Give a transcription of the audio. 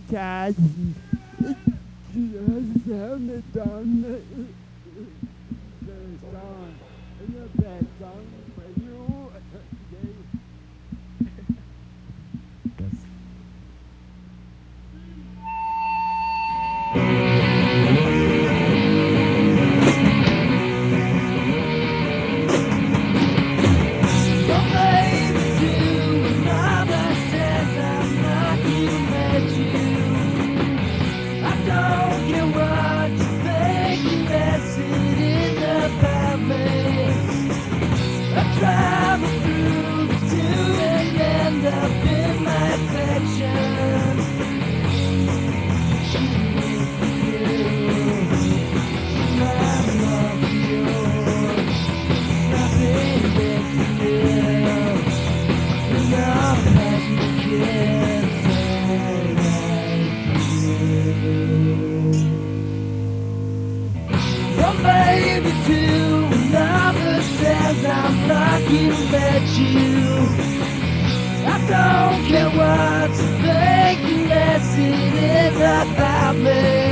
ties. She just held me down. The song, it's a bad song for you. Yes. Baby, to another says I'm lucky to met you. I don't care what you think, yes, it is about me.